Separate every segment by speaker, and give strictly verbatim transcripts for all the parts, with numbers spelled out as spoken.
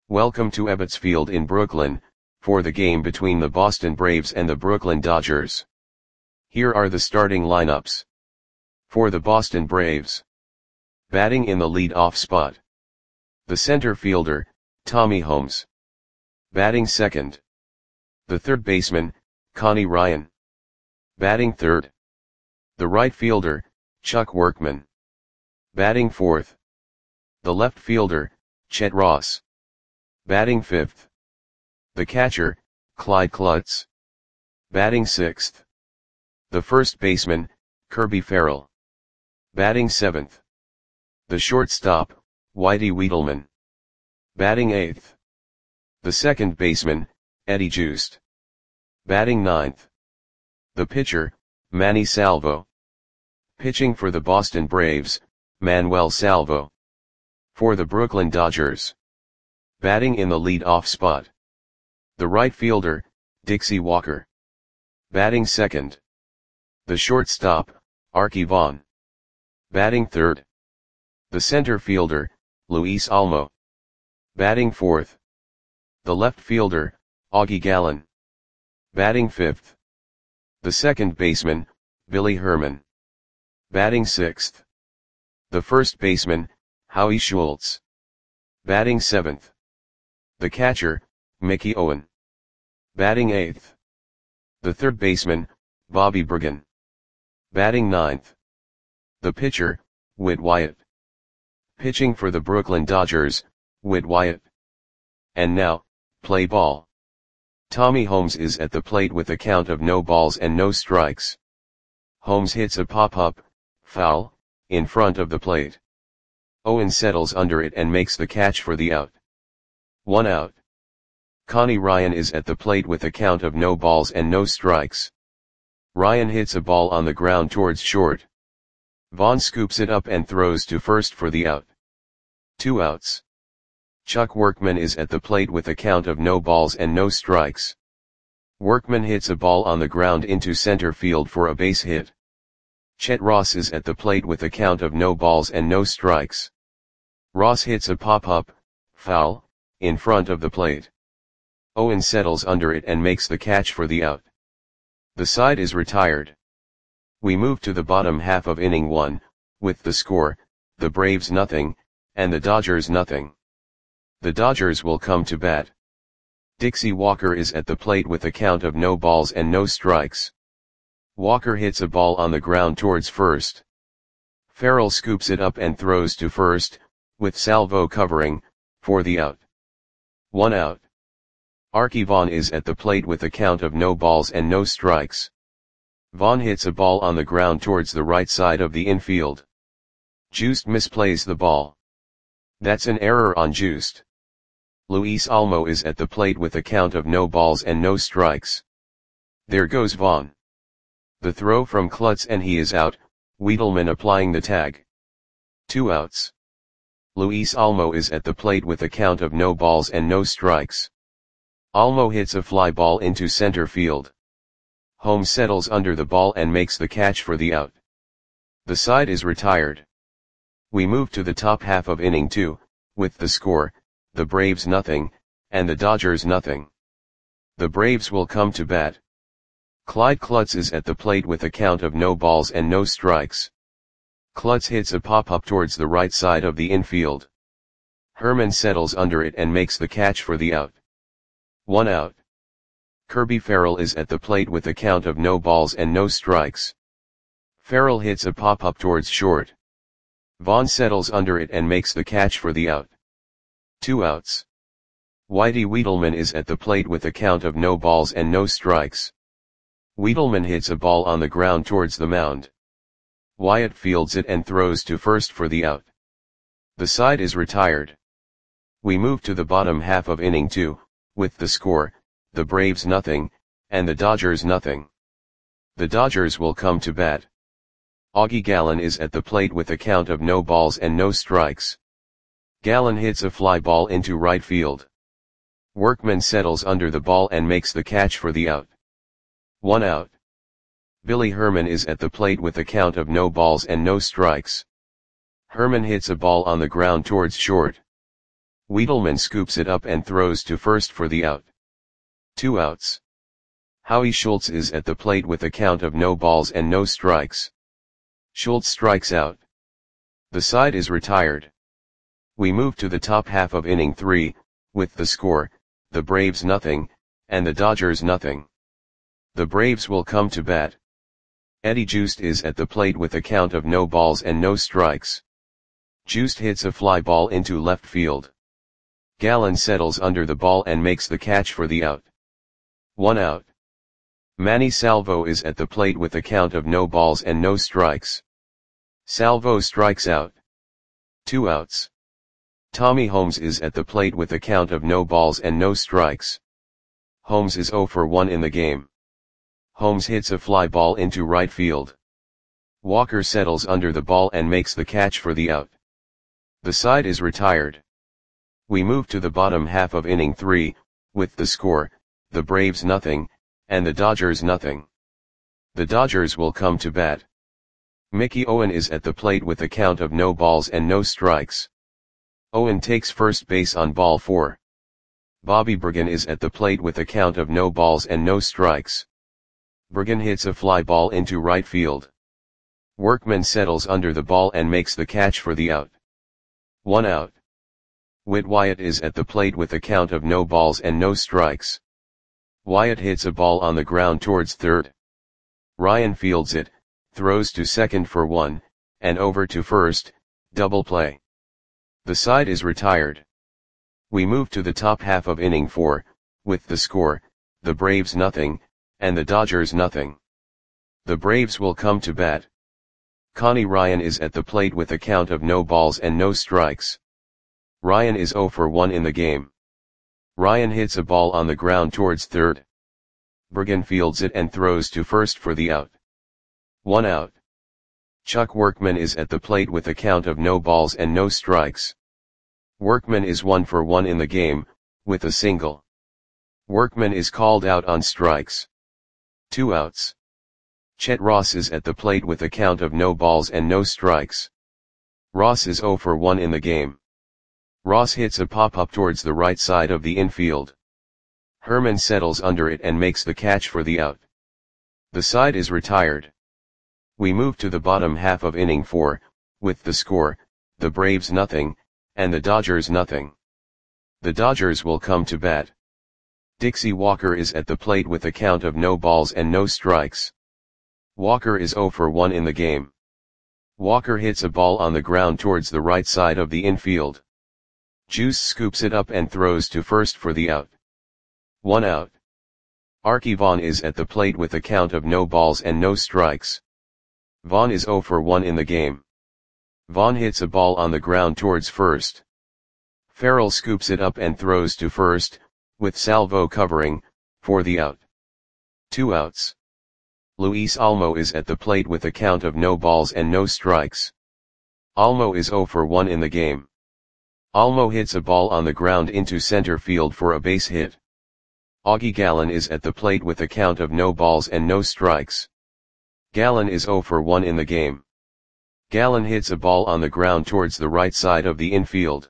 Speaker 1: Welcome to Ebbets Field in Brooklyn, for the game between the Boston Braves and the Brooklyn Dodgers. Here are the starting lineups. For the Boston Braves. Batting in the lead-off spot. The center fielder, Tommy Holmes. Batting second. The third baseman, Connie Ryan. Batting third. The right fielder, Chuck Workman. Batting fourth. The left fielder, Chet Ross. Batting fifth. The catcher, Clyde Klutz. Batting sixth. The first baseman, Kirby Ferrell. Batting seventh. The shortstop, Whitey Wiedelman. Batting eighth. The second baseman, Eddie Joost. Batting ninth. The pitcher, Manny Salvo. Pitching for the Boston Braves, Manuel Salvo. For the Brooklyn Dodgers. Batting in the lead-off spot. The right fielder, Dixie Walker. Batting second. The shortstop, Arky Vaughan. Batting third. The center fielder, Luis Almo. Batting fourth. The left fielder, Augie Gallen. Batting fifth. The second baseman, Billy Herman. Batting sixth. The first baseman, Howie Schultz. Batting seventh. The catcher, Mickey Owen. Batting eighth. The third baseman, Bobby Bergen. Batting ninth. The pitcher, Whit Wyatt. Pitching for the Brooklyn Dodgers, Whit Wyatt. And now, play ball. Tommy Holmes is at the plate with a count of no balls and no strikes. Holmes hits a pop-up, foul, in front of the plate. Owen settles under it and makes the catch for the out. One out. Connie Ryan is at the plate with a count of no balls and no strikes. Ryan hits a ball on the ground towards short. Vaughn scoops it up and throws to first for the out. Two outs. Chuck Workman is at the plate with a count of no balls and no strikes. Workman hits a ball on the ground into center field for a base hit. Chet Ross is at the plate with a count of no balls and no strikes. Ross hits a pop-up, foul, in front of the plate. Owen settles under it and makes the catch for the out. The side is retired. We move to the bottom half of inning one, with the score, the Braves nothing, and the Dodgers nothing. The Dodgers will come to bat. Dixie Walker is at the plate with a count of no balls and no strikes. Walker hits a ball on the ground towards first. Ferrell scoops it up and throws to first, with Salvo covering, for the out. One out. Arky Vaughan is at the plate with a count of no balls and no strikes. Vaughan hits a ball on the ground towards the right side of the infield. Joost misplays the ball. That's an error on Joost. Luis Almo is at the plate with a count of no balls and no strikes. There goes Vaughan. The throw from Klutz and he is out, Wiedelman applying the tag. Two outs. Luis Almo is at the plate with a count of no balls and no strikes. Almo hits a fly ball into center field. Holmes settles under the ball and makes the catch for the out. The side is retired. We move to the top half of inning two, with the score, the Braves nothing, and the Dodgers nothing. The Braves will come to bat. Clyde Klutz is at the plate with a count of no balls and no strikes. Klutz hits a pop-up towards the right side of the infield. Herman settles under it and makes the catch for the out. One out. Kirby Ferrell is at the plate with a count of no balls and no strikes. Ferrell hits a pop-up towards short. Vaughan settles under it and makes the catch for the out. Two outs. Whitey Wiedelman is at the plate with a count of no balls and no strikes. Wiedelman hits a ball on the ground towards the mound. Wyatt fields it and throws to first for the out. The side is retired. We move to the bottom half of inning two, with the score, the Braves nothing, and the Dodgers nothing. The Dodgers will come to bat. Augie Gallen is at the plate with a count of no balls and no strikes. Gallen hits a fly ball into right field. Workman settles under the ball and makes the catch for the out. One out. Billy Herman is at the plate with a count of no balls and no strikes. Herman hits a ball on the ground towards short. Wiedelman scoops it up and throws to first for the out. Two outs. Howie Schultz is at the plate with a count of no balls and no strikes. Schultz strikes out. The side is retired. We move to the top half of inning three, with the score, the Braves nothing, and the Dodgers nothing. The Braves will come to bat. Eddie Joost is at the plate with a count of no balls and no strikes. Joost hits a fly ball into left field. Gallen settles under the ball and makes the catch for the out. One out. Manny Salvo is at the plate with a count of no balls and no strikes. Salvo strikes out. Two outs. Tommy Holmes is at the plate with a count of no balls and no strikes. Holmes is oh for one in the game. Holmes hits a fly ball into right field. Walker settles under the ball and makes the catch for the out. The side is retired. We move to the bottom half of inning three, with the score, the Braves nothing, and the Dodgers nothing. The Dodgers will come to bat. Mickey Owen is at the plate with a count of no balls and no strikes. Owen takes first base on ball four. Bobby Bergen is at the plate with a count of no balls and no strikes. Bergen hits a fly ball into right field. Workman settles under the ball and makes the catch for the out. One out. Whit Wyatt is at the plate with a count of no balls and no strikes. Wyatt hits a ball on the ground towards third. Ryan fields it, throws to second for one, and over to first, double play. The side is retired. We move to the top half of inning four, with the score, the Braves nothing, and the Dodgers nothing. The Braves will come to bat. Connie Ryan is at the plate with a count of no balls and no strikes. Ryan is oh for one in the game. Ryan hits a ball on the ground towards third. Bergen fields it and throws to first for the out. One out. Chuck Workman is at the plate with a count of no balls and no strikes. Workman is one for one in the game, with a single. Workman is called out on strikes. Two outs. Chet Ross is at the plate with a count of no balls and no strikes. Ross is oh for one in the game. Ross hits a pop-up towards the right side of the infield. Herman settles under it and makes the catch for the out. The side is retired. We move to the bottom half of inning four, with the score, the Braves nothing, and the Dodgers nothing. The Dodgers will come to bat. Dixie Walker is at the plate with a count of no balls and no strikes. Walker is oh for one in the game. Walker hits a ball on the ground towards the right side of the infield. Juice scoops it up and throws to first for the out. One out. Archie Vaughn is at the plate with a count of no balls and no strikes. Vaughn is oh for one in the game. Vaughn hits a ball on the ground towards first. Farrell scoops it up and throws to first, with Salvo covering, for the out. Two outs. Luis Almo is at the plate with a count of no balls and no strikes. Almo is oh for one in the game. Almo hits a ball on the ground into center field for a base hit. Augie Gallen is at the plate with a count of no balls and no strikes. Gallen is oh for one in the game. Gallen hits a ball on the ground towards the right side of the infield.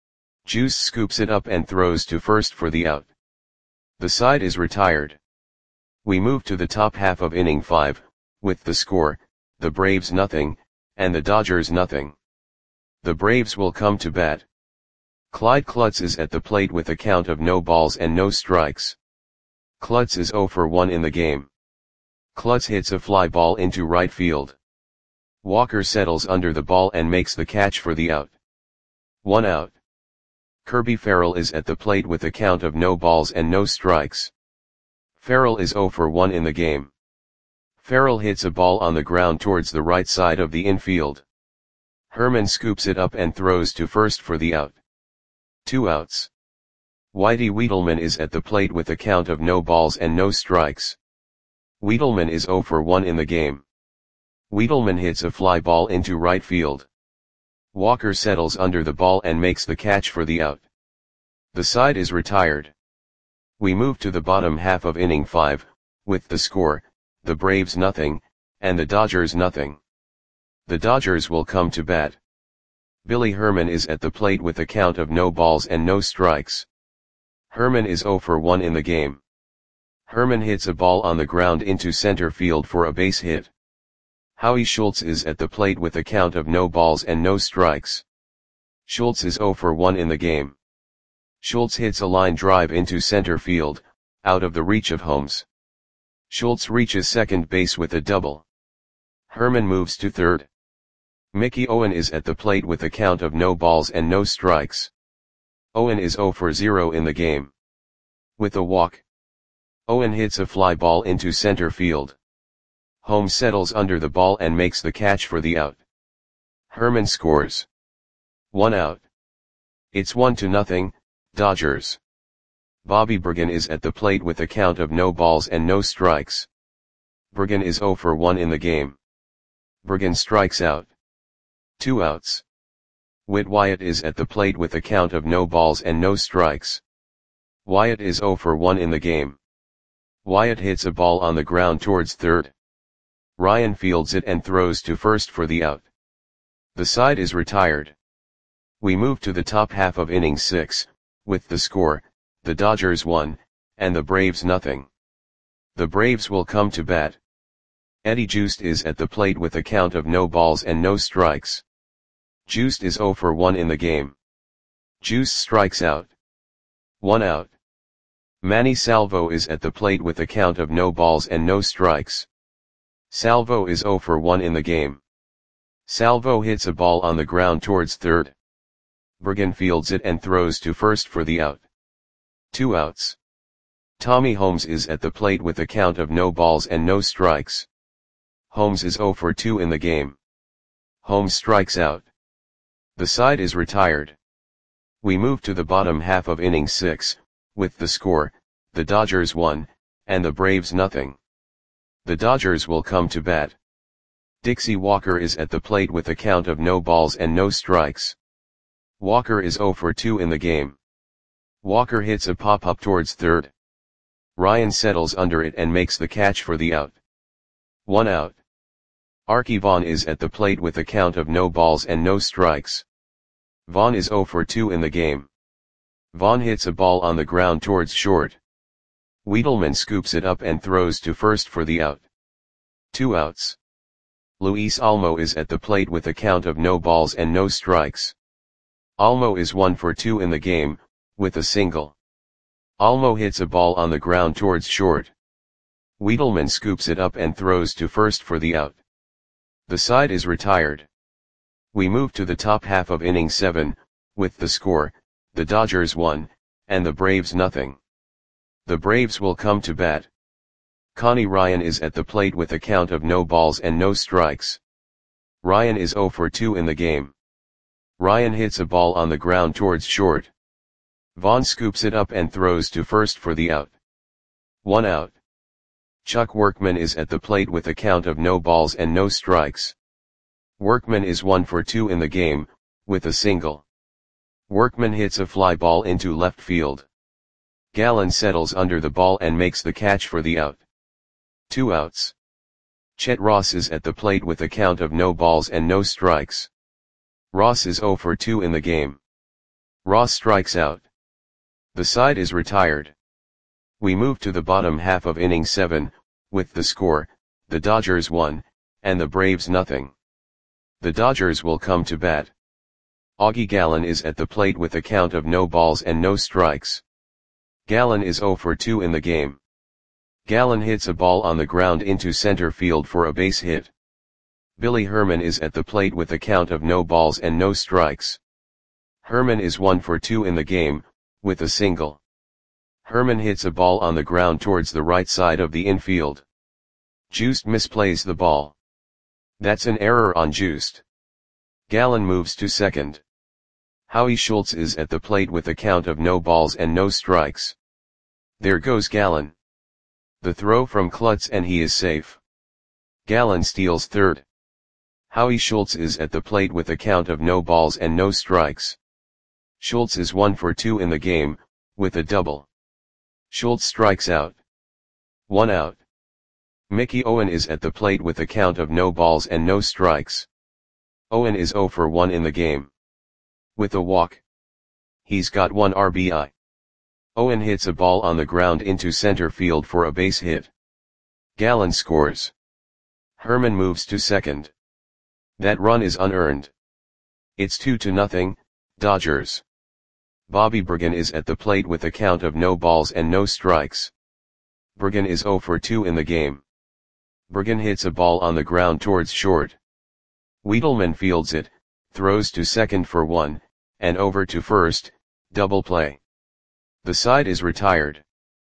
Speaker 1: Juice scoops it up and throws to first for the out. The side is retired. We move to the top half of inning five, with the score, the Braves nothing, and the Dodgers nothing. The Braves will come to bat. Clyde Klutz is at the plate with a count of no balls and no strikes. Klutz is oh for one in the game. Klutz hits a fly ball into right field. Walker settles under the ball and makes the catch for the out. One out. Kirby Farrell is at the plate with a count of no balls and no strikes. Farrell is oh for one in the game. Farrell hits a ball on the ground towards the right side of the infield. Herman scoops it up and throws to first for the out. Two outs. Whitey Wiedelman is at the plate with a count of no balls and no strikes. Wiedelman is oh for one in the game. Wiedelman hits a fly ball into right field. Walker settles under the ball and makes the catch for the out. The side is retired. We move to the bottom half of inning five, with the score, the Braves nothing, and the Dodgers nothing. The Dodgers will come to bat. Billy Herman is at the plate with a count of no balls and no strikes. Herman is zero for one in the game. Herman hits a ball on the ground into center field for a base hit. Howie Schultz is at the plate with a count of no balls and no strikes. Schultz is zero for one in the game. Schultz hits a line drive into center field, out of the reach of Holmes. Schultz reaches second base with a double. Herman moves to third. Mickey Owen is at the plate with a count of no balls and no strikes. Owen is zero for zero in the game. With a walk, Owen hits a fly ball into center field. Holmes settles under the ball and makes the catch for the out. Herman scores. One out. It's one to nothing, Dodgers. Bobby Bergen is at the plate with a count of no balls and no strikes. Bergen is zero for one in the game. Bergen strikes out. Two outs. Whit Wyatt is at the plate with a count of no balls and no strikes. Wyatt is zero for one in the game. Wyatt hits a ball on the ground towards third. Ryan fields it and throws to first for the out. The side is retired. We move to the top half of inning six, with the score, the Dodgers one, and the Braves nothing. The Braves will come to bat. Eddie Joost is at the plate with a count of no balls and no strikes. Joost is zero for one in the game. Joost strikes out. One out. Manny Salvo is at the plate with a count of no balls and no strikes. Salvo is zero for one in the game. Salvo hits a ball on the ground towards third. Bergen fields it and throws to first for the out. Two outs. Tommy Holmes is at the plate with a count of no balls and no strikes. Holmes is zero for two in the game. Holmes strikes out. The side is retired. We move to the bottom half of inning six, with the score, the Dodgers one, and the Braves nothing. The Dodgers will come to bat. Dixie Walker is at the plate with a count of no balls and no strikes. Walker is zero for two in the game. Walker hits a pop-up towards third. Ryan settles under it and makes the catch for the out. One out. Archie Vaughn is at the plate with a count of no balls and no strikes. Vaughn is zero for two in the game. Vaughn hits a ball on the ground towards short. Wiedelman scoops it up and throws to first for the out. Two outs. Luis Almo is at the plate with a count of no balls and no strikes. Almo is one for two in the game, with a single. Almo hits a ball on the ground towards short. Wiedelman scoops it up and throws to first for the out. The side is retired. We move to the top half of inning seven, with the score, the Dodgers one, and the Braves nothing. The Braves will come to bat. Connie Ryan is at the plate with a count of no balls and no strikes. Ryan is zero for two in the game. Ryan hits a ball on the ground towards short. Vaughn scoops it up and throws to first for the out. One out. Chuck Workman is at the plate with a count of no balls and no strikes. Workman is one for two in the game, with a single. Workman hits a fly ball into left field. Gallen settles under the ball and makes the catch for the out. Two outs. Chet Ross is at the plate with a count of no balls and no strikes. Ross is zero for two in the game. Ross strikes out. The side is retired. We move to the bottom half of inning seven, with the score, the Dodgers one, and the Braves nothing. The Dodgers will come to bat. Augie Gallen is at the plate with a count of no balls and no strikes. Gallen is zero for two in the game. Gallen hits a ball on the ground into center field for a base hit. Billy Herman is at the plate with a count of no balls and no strikes. Herman is one for two in the game, with a single. Herman hits a ball on the ground towards the right side of the infield. Joost misplays the ball. That's an error on Joost. Gallen moves to second. Howie Schultz is at the plate with a count of no balls and no strikes. There goes Gallen. The throw from Klutz and he is safe. Gallen steals third. Howie Schultz is at the plate with a count of no balls and no strikes. Schultz is one for two in the game, with a double. Schultz strikes out. One out. Mickey Owen is at the plate with a count of no balls and no strikes. Owen is zero for one in the game. With a walk. He's got one R B I. Owen hits a ball on the ground into center field for a base hit. Gallen scores. Herman moves to second. That run is unearned. It's two to nothing, Dodgers. Bobby Bergen is at the plate with a count of no balls and no strikes. Bergen is zero for two in the game. Bergen hits a ball on the ground towards short. Wiedelman fields it, throws to second for one, and over to first, double play. The side is retired.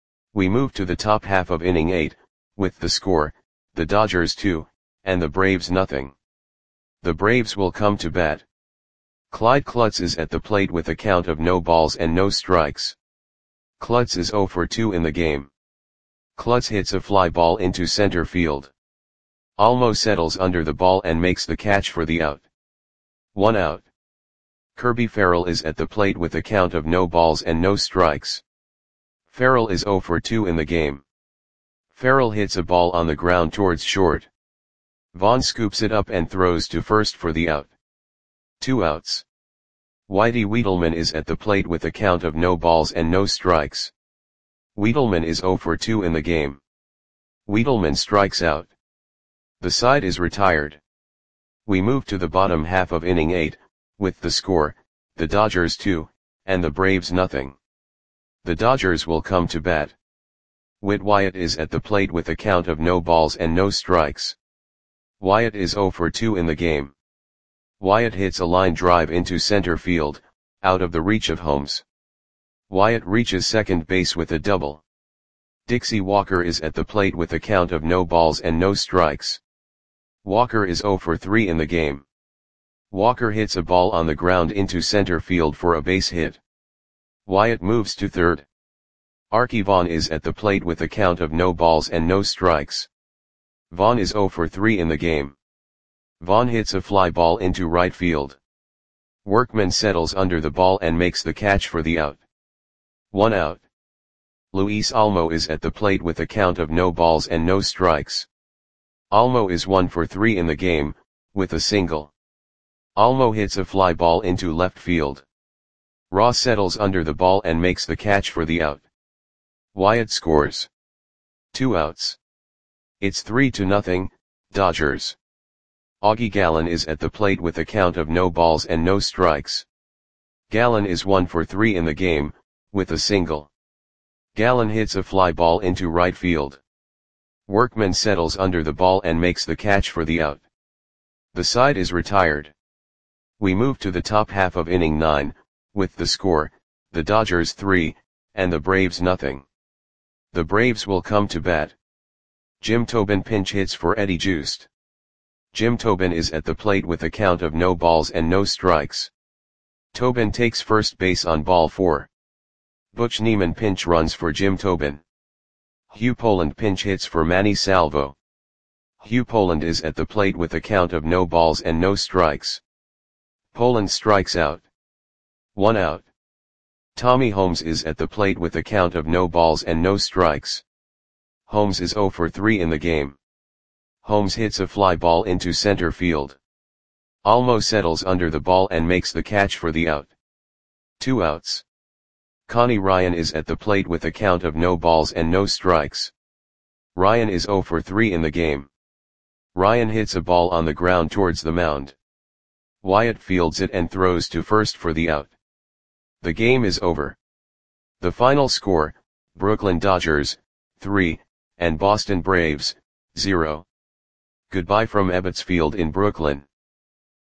Speaker 1: We move to the top half of inning eight, with the score, the Dodgers two, and the Braves nothing. The Braves will come to bat. Clyde Klutz is at the plate with a count of no balls and no strikes. Klutz is zero for two in the game. Klutz hits a fly ball into center field. Almo settles under the ball and makes the catch for the out. One out. Kirby Farrell is at the plate with a count of no balls and no strikes. Farrell is zero for two in the game. Farrell hits a ball on the ground towards short. Vaughn scoops it up and throws to first for the out. Two outs. Whitey Wiedelman is at the plate with a count of no balls and no strikes. Wiedelman is zero for two in the game. Wiedelman strikes out. The side is retired. We move to the bottom half of inning eight, with the score, the Dodgers two, and the Braves nothing. The Dodgers will come to bat. Whit Wyatt is at the plate with a count of no balls and no strikes. Wyatt is zero for two in the game. Wyatt hits a line drive into center field, out of the reach of Holmes. Wyatt reaches second base with a double. Dixie Walker is at the plate with a count of no balls and no strikes. Walker is zero for three in the game. Walker hits a ball on the ground into center field for a base hit. Wyatt moves to third. Archie Vaughn is at the plate with a count of no balls and no strikes. Vaughn is zero for three in the game. Vaughn hits a fly ball into right field. Workman settles under the ball and makes the catch for the out. One out. Luis Almo is at the plate with a count of no balls and no strikes. Almo is one for three in the game, with a single. Almo hits a fly ball into left field. Ross settles under the ball and makes the catch for the out. Wyatt scores. Two outs. It's three to nothing, Dodgers. Augie Gallen is at the plate with a count of no balls and no strikes. Gallen is one for three in the game, with a single. Gallen hits a fly ball into right field. Workman settles under the ball and makes the catch for the out. The side is retired. We move to the top half of inning nine, with the score, the Dodgers three, and the Braves nothing. The Braves will come to bat. Jim Tobin pinch hits for Eddie Joost. Jim Tobin is at the plate with a count of no balls and no strikes. Tobin takes first base on ball four. Butch Neiman pinch runs for Jim Tobin. Hugh Poland pinch hits for Manny Salvo. Hugh Poland is at the plate with a count of no balls and no strikes. Poland strikes out. One out. Tommy Holmes is at the plate with a count of no balls and no strikes. Holmes is zero for three in the game. Holmes hits a fly ball into center field. Almo settles under the ball and makes the catch for the out. Two outs. Connie Ryan is at the plate with a count of no balls and no strikes. Ryan is zero for three in the game. Ryan hits a ball on the ground towards the mound. Wyatt fields it and throws to first for the out. The game is over. The final score, Brooklyn Dodgers, three, and Boston Braves, zero. Goodbye from Ebbets Field in Brooklyn.